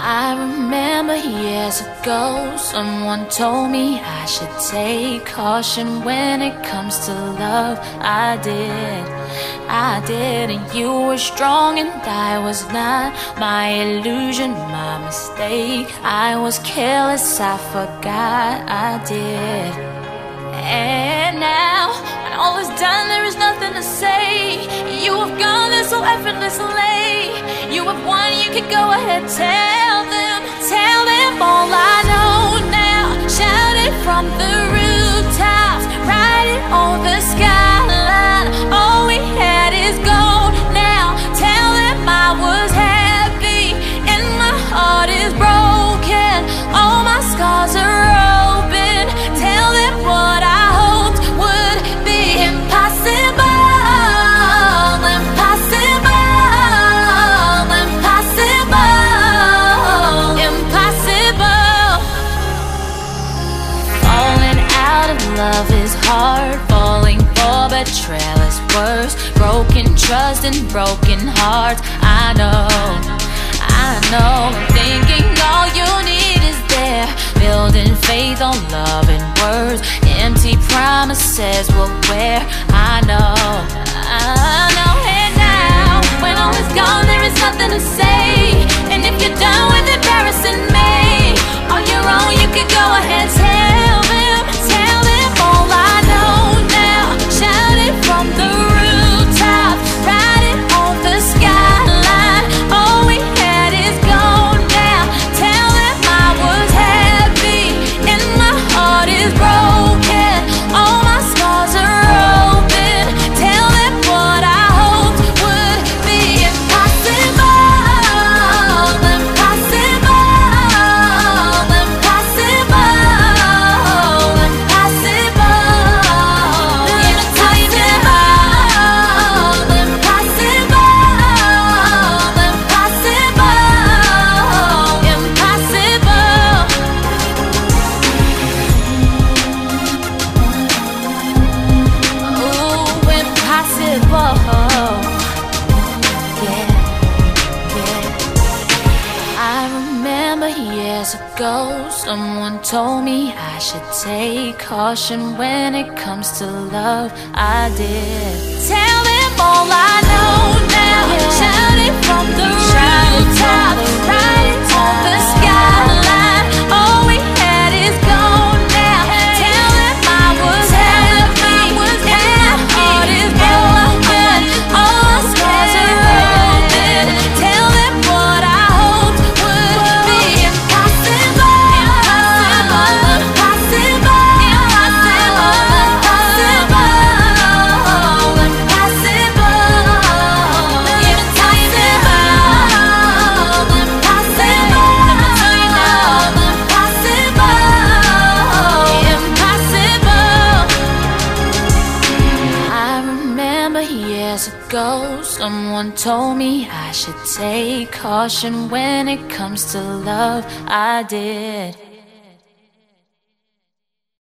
I remember years ago, someone told me I should take caution when it comes to love. I did, and you were strong and I was not. My illusion, my mistake. I was careless, I forgot I did. And now, when all is done, there is nothing to say. You have gone there so effortlessly. You have won, you can go ahead, tell them all I know now. Shout it from the rooftops, write it on the skyline. All we had is gold now. Tell them I was happy and my heart is broken. All my scars are open. Tell them what I hoped would be impossible. Love is hard, falling for betrayal is worse. Broken trust and broken hearts. I know, thinking all you need is there. Building faith on love and words. Empty promises will wear. I know. And now, when all is gone, there is nothing to say. And if you're done with embarrassing me on your own, you can go ahead, tell them all I know now. Shout it from the rooftop, write it on the skyline. All we had is gone now. Tell them I was happy and my heart is broken. All my scars are open. Tell them what I hoped would be impossible. Years ago, someone told me I should take caution when it comes to love. I did. Tell them all I know now. Shout it from the rooftop, write it on the skyline. All we had is gone now. Tell them I was happy and my heart is broken. All my scars are open. Tell them what I hoped would be impossible. Years ago, someone told me I should take caution when it comes to love. I did.